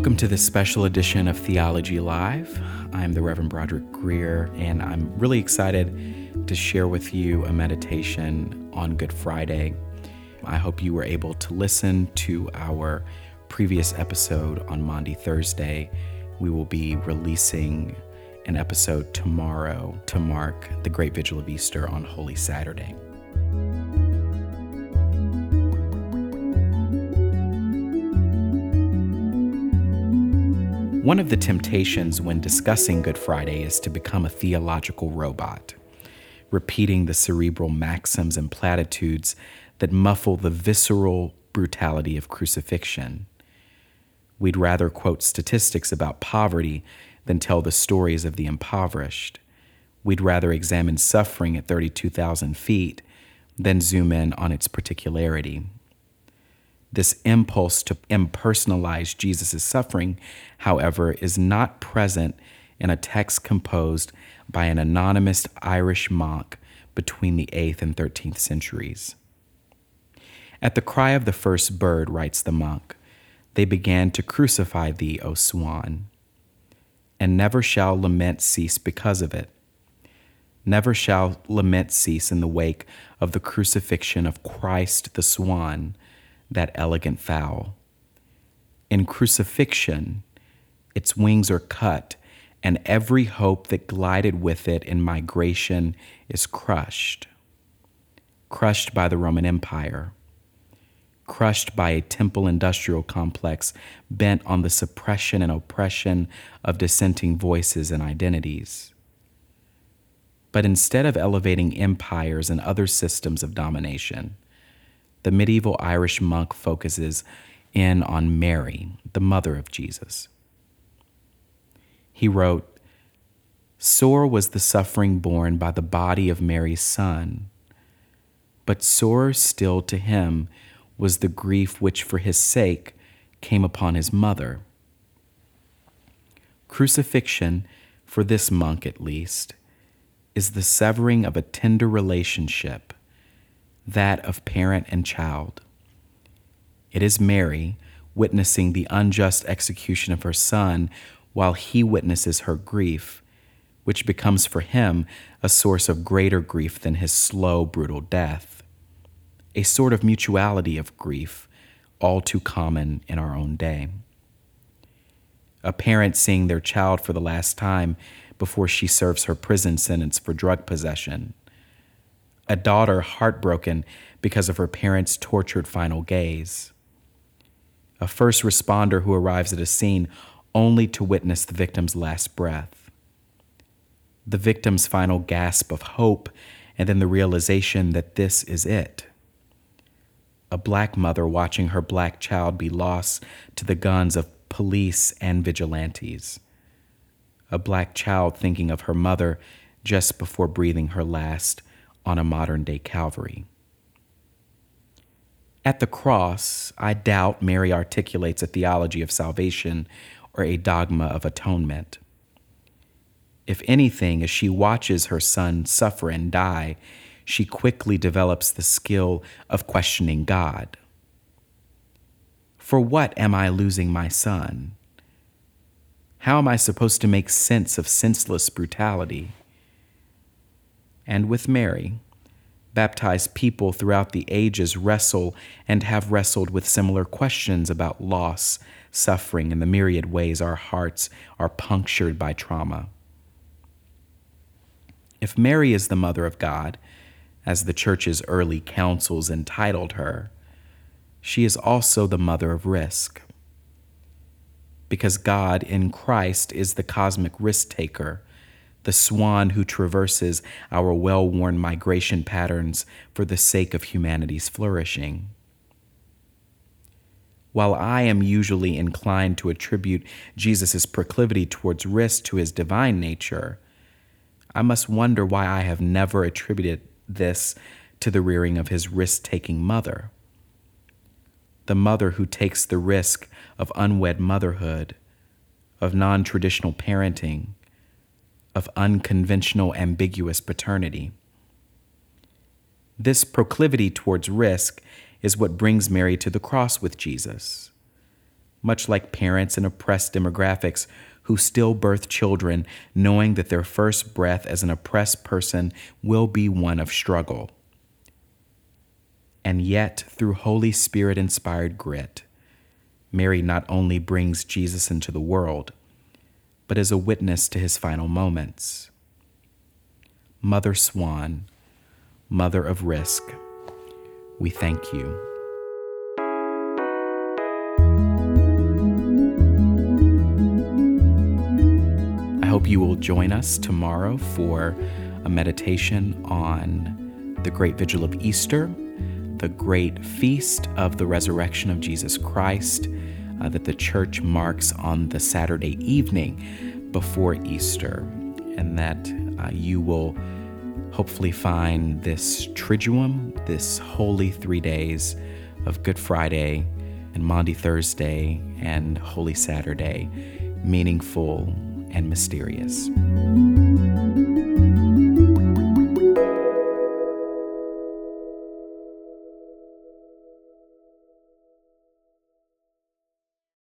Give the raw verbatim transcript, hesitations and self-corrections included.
Welcome to this special edition of Theology Live. I'm the Reverend Broderick Greer, and I'm really excited to share with you a meditation on Good Friday. I hope you were able to listen to our previous episode on Maundy Thursday. We will be releasing an episode tomorrow to mark the Great Vigil of Easter on Holy Saturday. One of the temptations when discussing Good Friday is to become a theological robot, repeating the cerebral maxims and platitudes that muffle the visceral brutality of crucifixion. We'd rather quote statistics about poverty than tell the stories of the impoverished. We'd rather examine suffering at thirty-two thousand feet than zoom in on its particularity. This impulse to impersonalize Jesus' suffering, however, is not present in a text composed by an anonymous Irish monk between the eighth and thirteenth centuries. At the cry of the first bird, writes the monk, they began to crucify thee, O swan, and never shall lament cease because of it. Never shall lament cease in the wake of the crucifixion of Christ the swan, that elegant fowl. In crucifixion, its wings are cut, and every hope that glided with it in migration is crushed. Crushed by the Roman Empire. Crushed by a temple industrial complex bent on the suppression and oppression of dissenting voices and identities. But instead of elevating empires and other systems of domination, the medieval Irish monk focuses in on Mary, the mother of Jesus. He wrote, "Sore was the suffering borne by the body of Mary's son, but sorer still to him was the grief which for his sake came upon his mother." Crucifixion, for this monk at least, is the severing of a tender relationship, that of parent and child. It is Mary witnessing the unjust execution of her son while he witnesses her grief, which becomes for him a source of greater grief than his slow, brutal death, a sort of mutuality of grief, all too common in our own day. A parent seeing their child for the last time before she serves her prison sentence for drug possession. A daughter heartbroken because of her parents' tortured final gaze. A first responder who arrives at a scene only to witness the victim's last breath. The victim's final gasp of hope, and then the realization that this is it. A black mother watching her black child be lost to the guns of police and vigilantes. A black child thinking of her mother just before breathing her last on a modern-day Calvary. At the cross, I doubt Mary articulates a theology of salvation or a dogma of atonement. If anything, as she watches her son suffer and die, she quickly develops the skill of questioning God. For what am I losing my son? How am I supposed to make sense of senseless brutality? And with Mary, baptized people throughout the ages wrestle and have wrestled with similar questions about loss, suffering, and the myriad ways our hearts are punctured by trauma. If Mary is the Mother of God, as the Church's early councils entitled her, she is also the mother of risk. Because God in Christ is the cosmic risk-taker, the swan who traverses our well-worn migration patterns for the sake of humanity's flourishing. While I am usually inclined to attribute Jesus' proclivity towards risk to his divine nature, I must wonder why I have never attributed this to the rearing of his risk-taking mother. The mother who takes the risk of unwed motherhood, of non-traditional parenting, of unconventional, ambiguous paternity. This proclivity towards risk is what brings Mary to the cross with Jesus. much like parents in oppressed demographics who still birth children knowing that their first breath as an oppressed person will be one of struggle. And yet, through Holy Spirit-inspired grit, Mary not only brings Jesus into the world, but is a witness to his final moments. Mother Swan, Mother of Risk, we thank you. I hope you will join us tomorrow for a meditation on the Great Vigil of Easter, the great feast of the resurrection of Jesus Christ uh, that the church marks on the Saturday evening before Easter, and that uh, you will hopefully find this Triduum, this holy three days of Good Friday and Maundy Thursday and Holy Saturday, meaningful and mysterious.